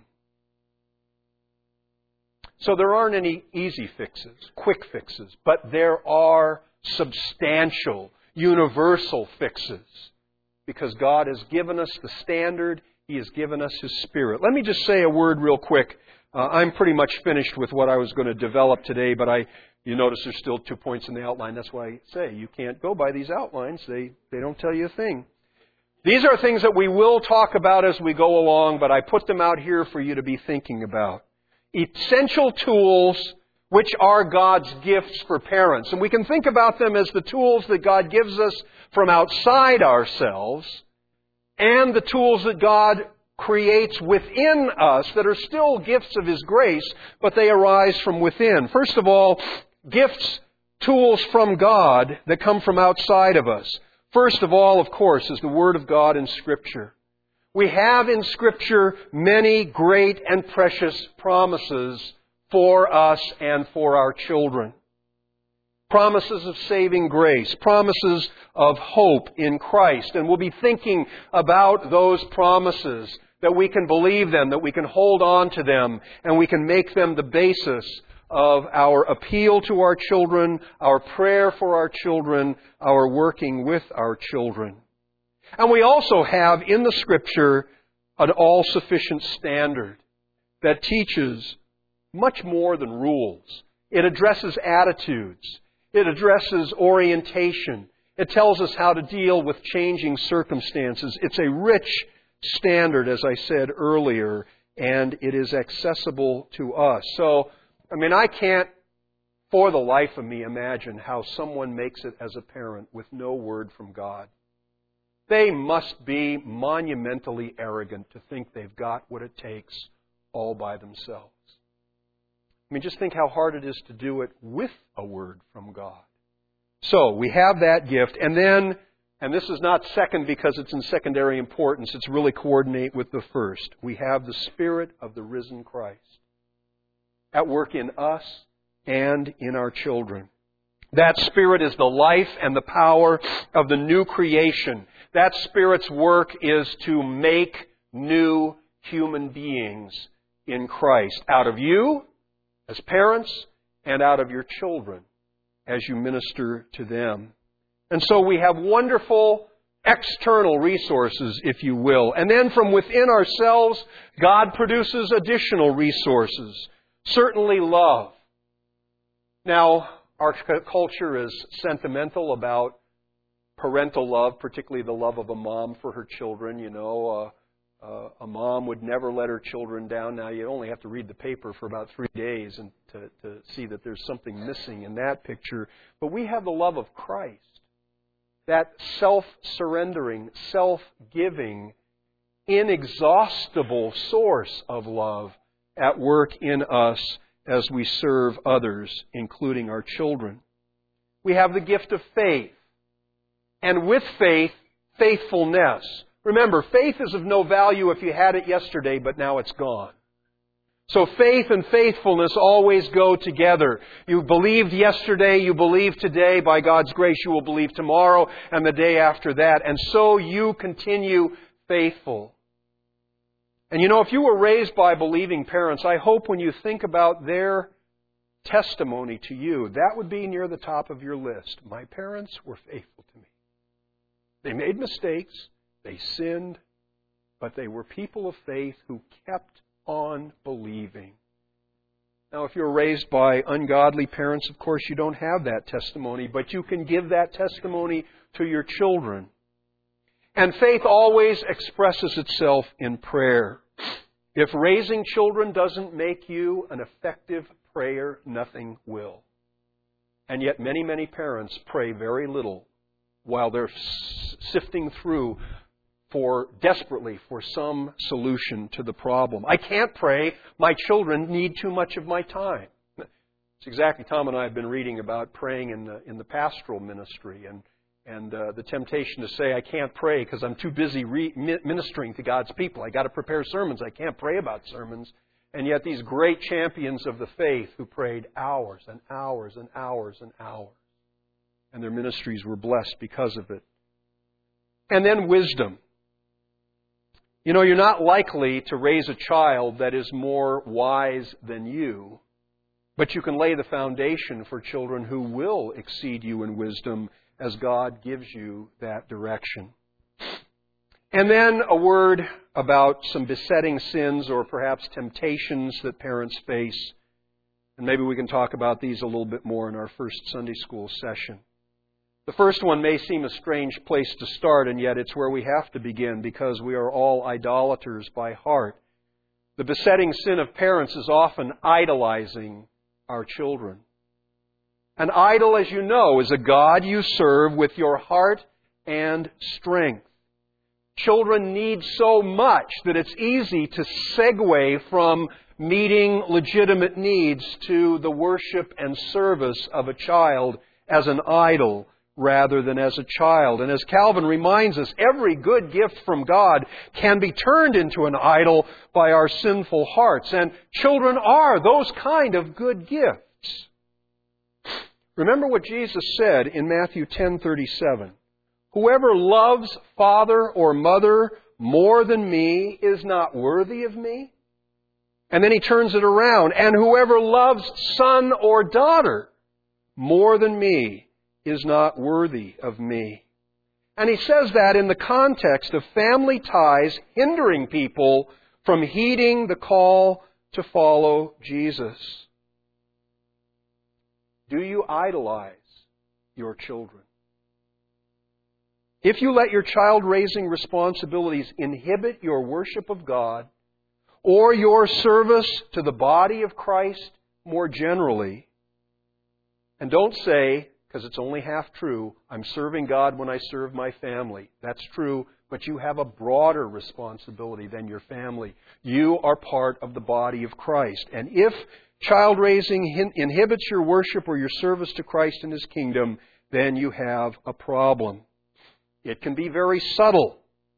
So there aren't any easy fixes, quick fixes, but there are substantial, universal fixes. Because God has given us the standard, He has given us His Spirit. Let me just say a word real quick. Uh, I'm pretty much finished with what I was going to develop today, but I, you notice there's still two points in the outline. That's why I say you can't go by these outlines. They, they don't tell you a thing. These are things that we will talk about as we go along, but I put them out here for you to be thinking about. Essential tools which are God's gifts for parents. And we can think about them as the tools that God gives us from outside ourselves and the tools that God creates within us that are still gifts of His grace, but they arise from within. First of all, gifts, tools from God that come from outside of us. First of all, of course, is the Word of God in Scripture. We have in Scripture many great and precious promises for us and for our children. Promises of saving grace, promises of hope in Christ. And we'll be thinking about those promises, that we can believe them, that we can hold on to them, and we can make them the basis of our appeal to our children, our prayer for our children, our working with our children. And we also have in the Scripture an all-sufficient standard that teaches much more than rules. It addresses attitudes. It addresses orientation. It tells us how to deal with changing circumstances. It's a rich standard, as I said earlier, and it is accessible to us. So, I mean, I can't, for the life of me, imagine how someone makes it as a parent with no word from God. They must be monumentally arrogant to think they've got what it takes all by themselves. I mean, just think how hard it is to do it with a word from God. So, we have that gift. And then, and this is not second because it's in secondary importance, it's really coordinate with the first. We have the Spirit of the risen Christ at work in us and in our children. That Spirit is the life and the power of the new creation. That Spirit's work is to make new human beings in Christ. Out of you, as parents, and out of your children, as you minister to them. And so we have wonderful external resources, if you will. And then from within ourselves, God produces additional resources. Certainly love. Now, our culture is sentimental about parental love, particularly the love of a mom for her children. You know, uh, uh, a mom would never let her children down. Now, you only have to read the paper for about three days and to, to see that there's something missing in that picture. But we have the love of Christ, that self-surrendering, self-giving, inexhaustible source of love at work in us as we serve others, including our children. We have the gift of faith. And with faith, faithfulness. Remember, faith is of no value if you had it yesterday, but now it's gone. So faith and faithfulness always go together. You believed yesterday, you believe today. By God's grace, you will believe tomorrow and the day after that. And so you continue faithful. And you know, if you were raised by believing parents, I hope when you think about their testimony to you, that would be near the top of your list. My parents were faithful to me. They made mistakes, they sinned, but they were people of faith who kept on believing. Now, if you're raised by ungodly parents, of course you don't have that testimony, but you can give that testimony to your children. And faith always expresses itself in prayer. If raising children doesn't make you an effective prayer, nothing will. And yet many, many parents pray very little while they're sifting through for desperately for some solution to the problem. I can't pray. My children need too much of my time. It's exactly, Tom and I have been reading about praying in the, in the pastoral ministry and, and uh, the temptation to say, I can't pray because I'm too busy re- ministering to God's people. I got to prepare sermons. I can't pray about sermons. And yet these great champions of the faith who prayed hours and hours and hours and hours. And their ministries were blessed because of it. And then wisdom. You know, you're not likely to raise a child that is more wise than you, but you can lay the foundation for children who will exceed you in wisdom as God gives you that direction. And then a word about some besetting sins or perhaps temptations that parents face. And maybe we can talk about these a little bit more in our first Sunday school session. The first one may seem a strange place to start, and yet it's where we have to begin because we are all idolaters by heart. The besetting sin of parents is often idolizing our children. An idol, as you know, is a God you serve with your heart and strength. Children need so much that it's easy to segue from meeting legitimate needs to the worship and service of a child as an idol rather than as a child. And as Calvin reminds us, every good gift from God can be turned into an idol by our sinful hearts. And children are those kind of good gifts. Remember what Jesus said in Matthew ten thirty-seven. Whoever loves father or mother more than me is not worthy of me. And then he turns it around. And whoever loves son or daughter more than me is not worthy of me. And he says that in the context of family ties hindering people from heeding the call to follow Jesus. Do you idolize your children? If you let your child-raising responsibilities inhibit your worship of God or your service to the body of Christ more generally, and don't say, because it's only half true, I'm serving God when I serve my family. That's true, but you have a broader responsibility than your family. You are part of the body of Christ. And if child raising inhibits your worship or your service to Christ and His kingdom, then you have a problem. It can be very subtle.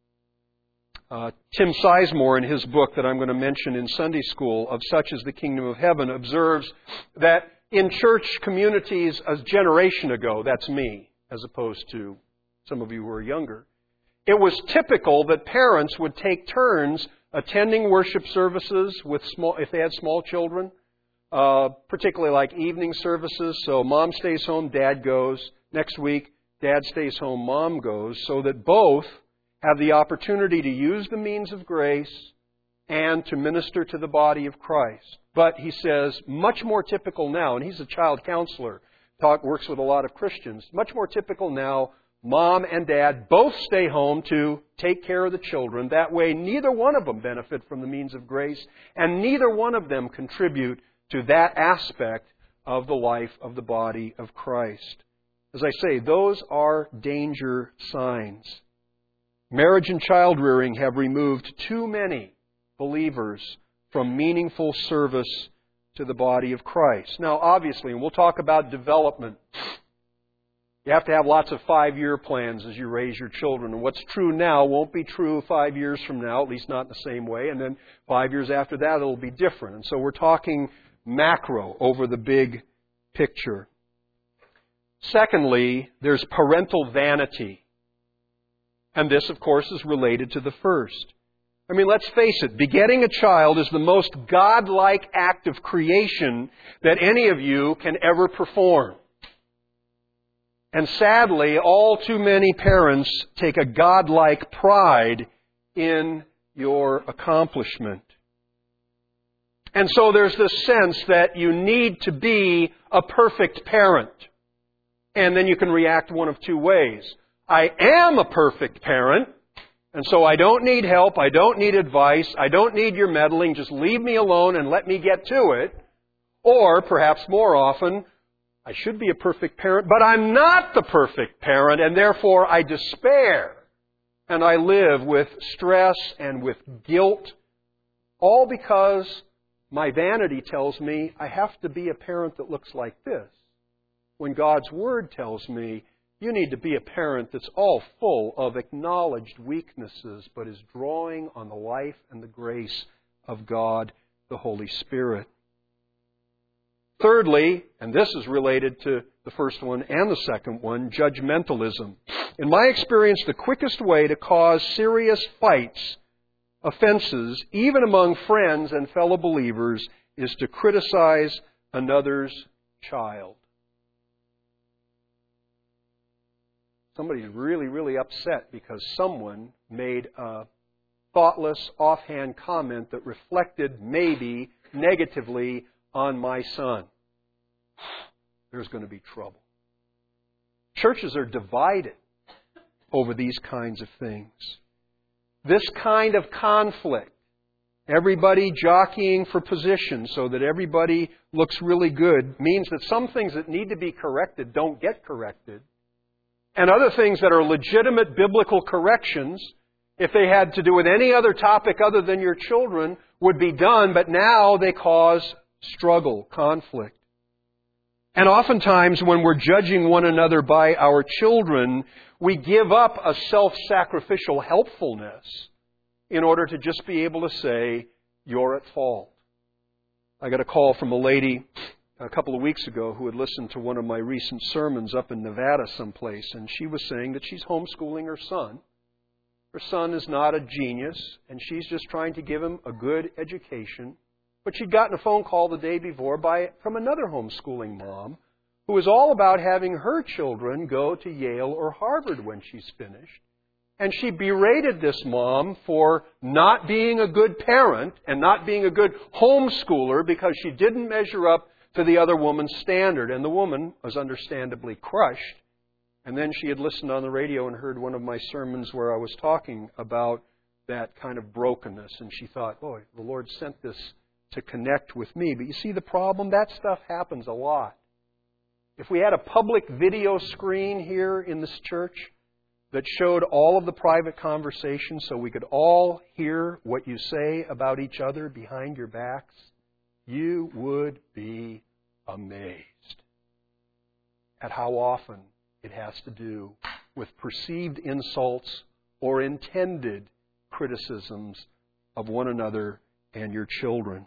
Uh, Tim Sizemore, in his book that I'm going to mention in Sunday school, Of Such is the Kingdom of Heaven, observes that in church communities a generation ago, that's me, as opposed to some of you who are younger, it was typical that parents would take turns attending worship services with small, if they had small children, uh, particularly like evening services. So mom stays home, dad goes. Next week, dad stays home, mom goes, so that both have the opportunity to use the means of grace and to minister to the body of Christ. But he says, much more typical now, and he's a child counselor, talk, works with a lot of Christians, much more typical now, mom and dad both stay home to take care of the children. That way, neither one of them benefit from the means of grace, and neither one of them contribute to that aspect of the life of the body of Christ. As I say, those are danger signs. Marriage and child rearing have removed too many believers from meaningful service to the body of Christ. Now, obviously, and we'll talk about development, you have to have lots of five-year plans as you raise your children. And what's true now won't be true five years from now, at least not in the same way. And then five years after that, it'll be different. And so we're talking macro over the big picture. Secondly, there's parental vanity. And this, of course, is related to the first. I mean, let's face it, begetting a child is the most godlike act of creation that any of you can ever perform. And sadly, all too many parents take a godlike pride in your accomplishment. And so there's this sense that you need to be a perfect parent. And then you can react one of two ways. I am a perfect parent, and so I don't need help, I don't need advice, I don't need your meddling, just leave me alone and let me get to it. Or, perhaps more often, I should be a perfect parent, but I'm not the perfect parent, and therefore I despair. And I live with stress and with guilt, all because my vanity tells me I have to be a parent that looks like this, when God's Word tells me you need to be a parent that's all full of acknowledged weaknesses, but is drawing on the life and the grace of God, the Holy Spirit. Thirdly, and this is related to the first one and the second one, judgmentalism. In my experience, the quickest way to cause serious fights, offenses, even among friends and fellow believers, is to criticize another's child. Somebody's really, really upset because someone made a thoughtless, offhand comment that reflected maybe negatively on my son. There's going to be trouble. Churches are divided over these kinds of things. This kind of conflict, everybody jockeying for position so that everybody looks really good, means that some things that need to be corrected don't get corrected. And other things that are legitimate biblical corrections, if they had to do with any other topic other than your children, would be done, but now they cause struggle, conflict. And oftentimes when we're judging one another by our children, we give up a self-sacrificial helpfulness in order to just be able to say, you're at fault. I got a call from a lady a couple of weeks ago who had listened to one of my recent sermons up in Nevada someplace, and she was saying that she's homeschooling her son. Her son is not a genius, and she's just trying to give him a good education. But she'd gotten a phone call the day before by from another homeschooling mom who was all about having her children go to Yale or Harvard when she's finished. And she berated this mom for not being a good parent and not being a good homeschooler because she didn't measure up to the other woman's standard. And the woman was understandably crushed. And then she had listened on the radio and heard one of my sermons where I was talking about that kind of brokenness. And she thought, boy, the Lord sent this to connect with me. But you see the problem? That stuff happens a lot. If we had a public video screen here in this church that showed all of the private conversations so we could all hear what you say about each other behind your backs, you would be amazed at how often it has to do with perceived insults or intended criticisms of one another and your children.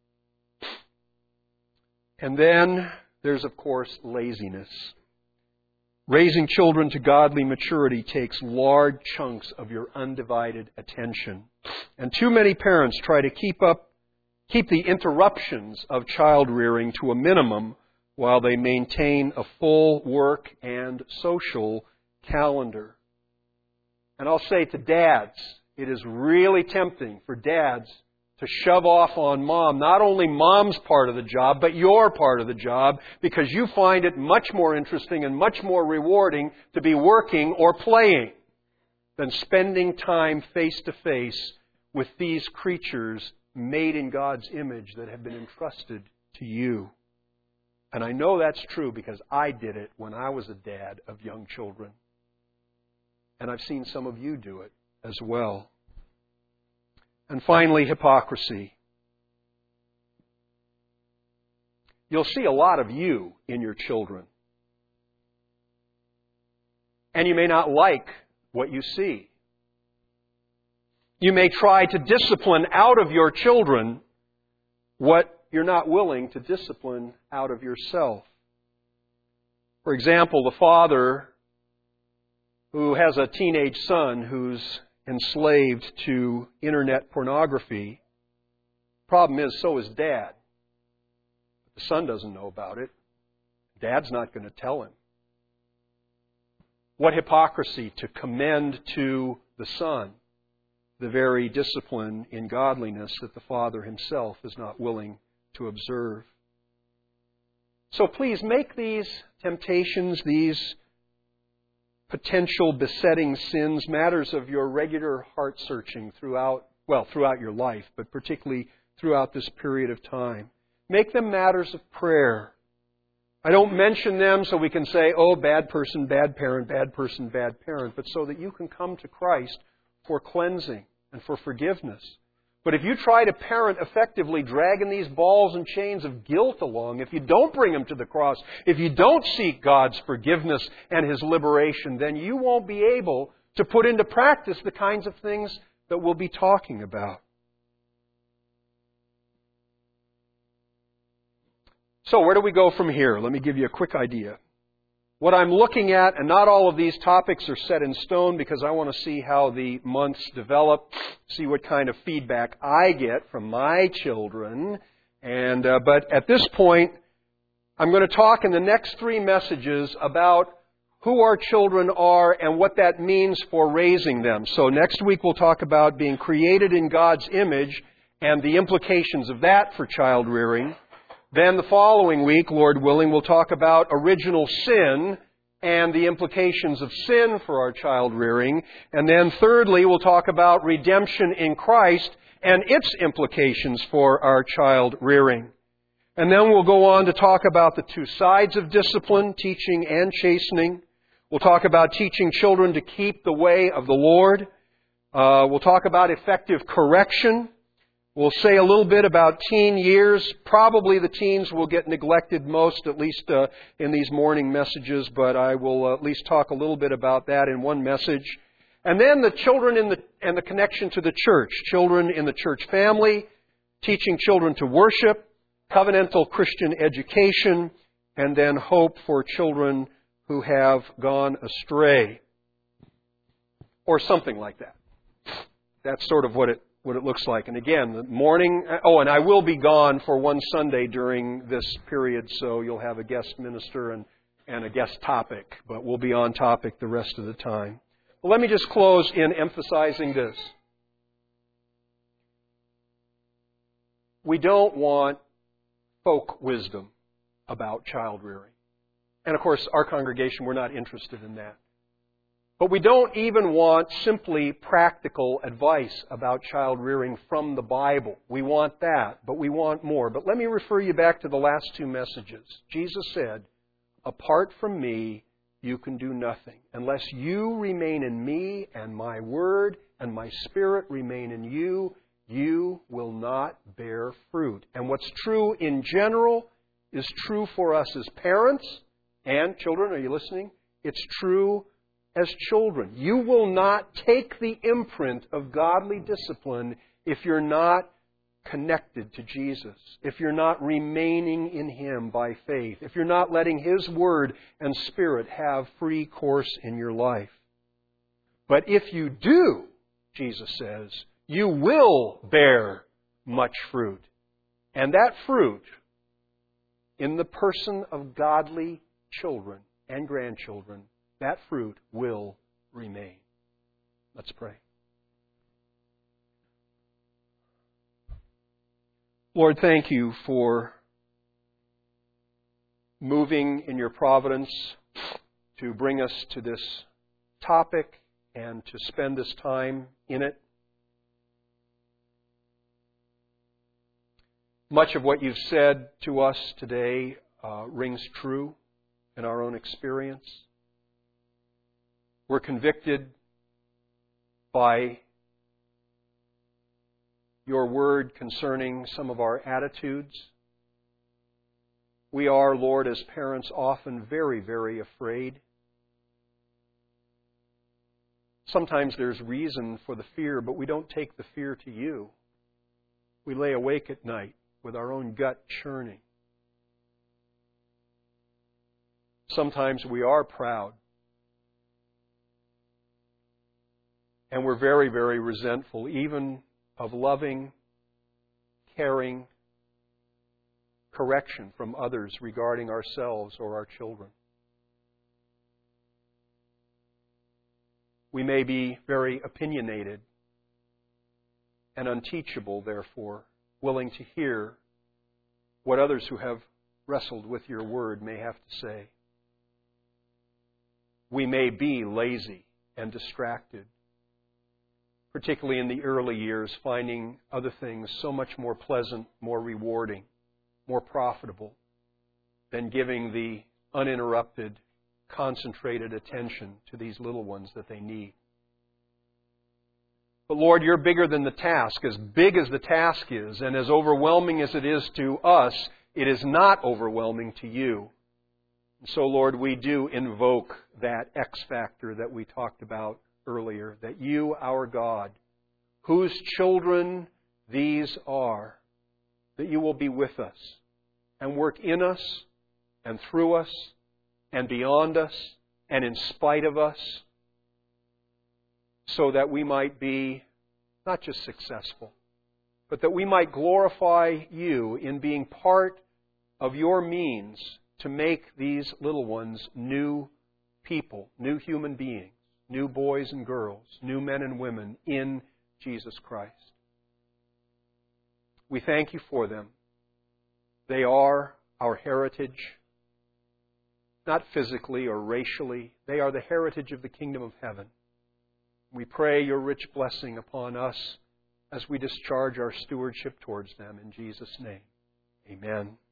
And then there's, of course, laziness. Raising children to godly maturity takes large chunks of your undivided attention. And too many parents try to keep up, keep the interruptions of child rearing to a minimum while they maintain a full work and social calendar. And I'll say to dads, it is really tempting for dads to shove off on mom, not only mom's part of the job, but your part of the job, because you find it much more interesting and much more rewarding to be working or playing than spending time face to face with these creatures made in God's image that have been entrusted to you. And I know that's true because I did it when I was a dad of young children. And I've seen some of you do it as well. And finally, hypocrisy. You'll see a lot of you in your children. And you may not like what you see. You may try to discipline out of your children what you're not willing to discipline out of yourself. For example, the father who has a teenage son who's enslaved to internet pornography. Problem is, so is Dad. The son doesn't know about it. Dad's not going to tell him. What hypocrisy to commend to the son the very discipline in godliness that the father himself is not willing to observe. So please make these temptations, these potential besetting sins, matters of your regular heart searching throughout, well, throughout your life, but particularly throughout this period of time. Make them matters of prayer. I don't mention them so we can say, oh, bad person, bad parent, bad person, bad parent, but so that you can come to Christ for cleansing and for forgiveness. But if you try to parent effectively, dragging these balls and chains of guilt along, if you don't bring them to the cross, if you don't seek God's forgiveness and His liberation, then you won't be able to put into practice the kinds of things that we'll be talking about. So where do we go from here? Let me give you a quick idea. What I'm looking at, and not all of these topics are set in stone because I want to see how the months develop, see what kind of feedback I get from my children. And uh, but at this point, I'm going to talk in the next three messages about who our children are and what that means for raising them. So next week we'll talk about being created in God's image and the implications of that for child rearing. Then the following week, Lord willing, we'll talk about original sin and the implications of sin for our child rearing. And then thirdly, we'll talk about redemption in Christ and its implications for our child rearing. And then we'll go on to talk about the two sides of discipline, teaching and chastening. We'll talk about teaching children to keep the way of the Lord. Uh, we'll talk about effective correction. We'll say a little bit about teen years. Probably the teens will get neglected most, at least uh, in these morning messages, but I will at least talk a little bit about that in one message. And then the children in the, and the connection to the church. Children in the church family, teaching children to worship, covenantal Christian education, and then hope for children who have gone astray. Or something like that. That's sort of what it what it looks like. And again, the morning... Oh, and I will be gone for one Sunday during this period, so you'll have a guest minister and, and a guest topic. But we'll be on topic the rest of the time. Well, let me just close in emphasizing this. We don't want folk wisdom about child rearing. And of course, our congregation, we're not interested in that. But we don't even want simply practical advice about child rearing from the Bible. We want that, but we want more. But let me refer you back to the last two messages. Jesus said, "Apart from me, you can do nothing. Unless you remain in me and my word and my spirit remain in you, you will not bear fruit." And what's true in general is true for us as parents and children. Are you listening? It's true as children. You will not take the imprint of godly discipline if you're not connected to Jesus, if you're not remaining in Him by faith, if you're not letting His Word and Spirit have free course in your life. But if you do, Jesus says, you will bear much fruit. And that fruit, in the person of godly children and grandchildren, that fruit will remain. Let's pray. Lord, thank you for moving in your providence to bring us to this topic and to spend this time in it. Much of what you've said to us today uh, rings true in our own experience. We're convicted by your word concerning some of our attitudes. We are, Lord, as parents, often very, very afraid. Sometimes there's reason for the fear, but we don't take the fear to you. We lay awake at night with our own gut churning. Sometimes we are proud. And we're very, very resentful, even of loving, caring correction from others regarding ourselves or our children. We may be very opinionated and unteachable, therefore, willing to hear what others who have wrestled with your word may have to say. We may be lazy and distracted, particularly in the early years, finding other things so much more pleasant, more rewarding, more profitable than giving the uninterrupted, concentrated attention to these little ones that they need. But Lord, you're bigger than the task. As big as the task is, and as overwhelming as it is to us, it is not overwhelming to you. And so, Lord, we do invoke that X factor that we talked about earlier, that you, our God, whose children these are, that you will be with us and work in us and through us and beyond us and in spite of us, so that we might be not just successful, but that we might glorify you in being part of your means to make these little ones new people, new human beings, new boys and girls, new men and women in Jesus Christ. We thank you for them. They are our heritage, not physically or racially. They are the heritage of the kingdom of heaven. We pray your rich blessing upon us as we discharge our stewardship towards them. In Jesus' name, amen.